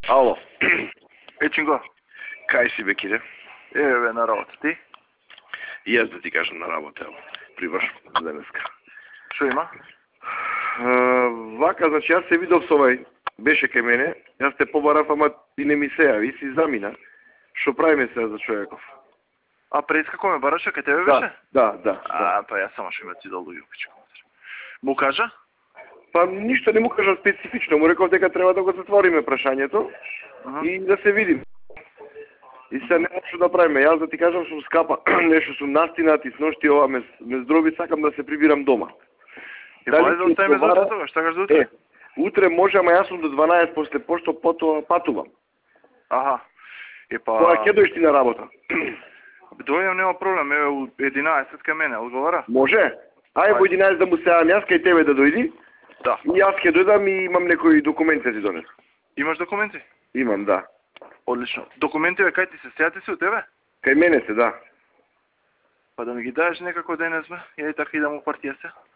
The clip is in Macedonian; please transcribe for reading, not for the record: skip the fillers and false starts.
Ало. Ечинго, Кај си бе, Кире? еве на работа, ти? И јас да ти кажам на работа, ево. Привршам денеска. Шо има? Вака, значи, јас се видов со овај, беше кај мене, јас те побарав, ама ти не ми се јави, си замина. Шо правиме сега за човеков? А преска кој ме бараше, кај тебе беше? Да. Па јас само ше ме ти долуѓу пичко. Му кажа? Па ништо не му кажа специфично, му реков дека треба да го затвориме прашањето и да се видим. И се нема што да правиме. Јас да ти кажам сум скапа, нешто сум настинат и сношти ова ме здроби, сакам да се прибирам дома. Дали да оставиме за утре тогаш, сакаш за утре? Утре може, ама јас сум до 12 после пошто потоа патувам. Аха. И па... Кога ќе дојдеш ти на работа? Дојдем, нема проблем, еве у 11 кај мене, одговара? Може? Ај во 11 да му се јавам јас кај тебе да дојди. Да. И јас ќе дојдам и имам некои документи да ти донесам. Имаш документи? Имам, да. Одлично. Документиве кај ти се сејате се у тебе? Кај мене се, да. Па да ми ги даеш некако денес бе, ја и така идам у партија се.